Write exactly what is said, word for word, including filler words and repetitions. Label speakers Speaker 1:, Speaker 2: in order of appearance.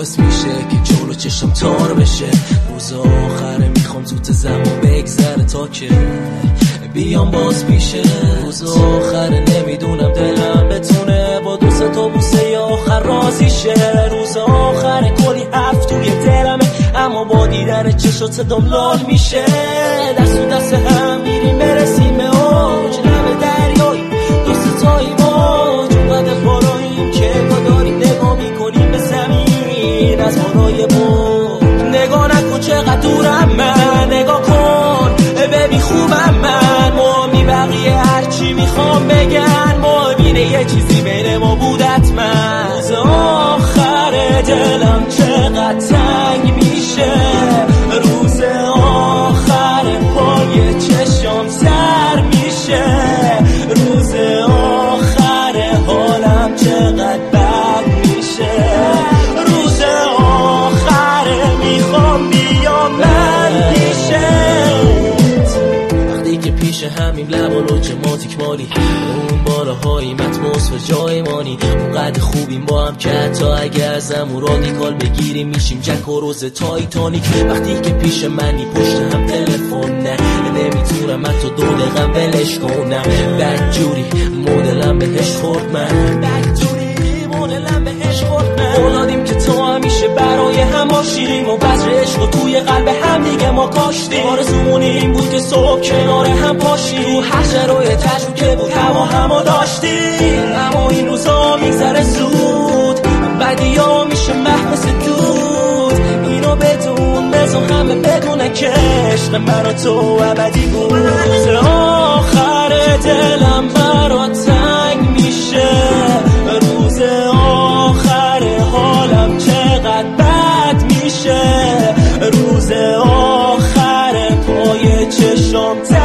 Speaker 1: باعث میشه که جلو چشم تار بشه. روز آخره میخوام زود زمان بگذره تا که بیام باز پیشه. روز آخره نمیدونم دلم بتونه با دو سه تا بوسه آخر راضی شه. روز آخره کلی حرف توی دلمه اما با دیدن چشات صدام لال میشه. دست و دست هم میریم برسیم به اوج لب دریایی دو سه تایی موج. اونقدر بالاییم که ما داریم نگاه میکنیم به زمین از بالای بود. نگاه نکن چقدر دورم من، نگاه کن ببین خوبم من. مومی بقیه هرچی میخوام بگن مبینه یه چیزی بین ما بود حتما. روز آخر دلم چقدر تنگ میشه. روز آخر پای چشم سر میشه. روز آخر حالم چقدر بد میشه. روز آخر میخوام بیام من پیشه. وقتی که پیش همیم لب و لوچ ماتیک مالی اون بالاهایی متموس و جای مانی. اونقدر خوبیم با هم که حتی اگه ازمون رادیکال بگیریم میشیم جک و روز تایتانیک. وقتی که پیش منی پشت هم تلفن نه نمیتونم حتی دو دقیقم بلش کنم. بدجوری مدلم بهش خورد من، بدجوری مدلم بهش خورد من. اولادیم که تو همیشه برای هم باشیم و بذر عشق و توی قلب هم دیگه ما کاشتیم. آرزومون این بود که صبح کنار هم پاشیم تو هر شرایط تجربه که بود هوا همو داشتیم. اما این روزا میگذره زود بعدی ها میشه محبس دود. اینو بدون بزن همه بدونه که عشق من و تو ابدی بود. روز آخر دلم برات تنگ میشه. روز آخر حالم چقدر بد میشه. روز آخر پای چشم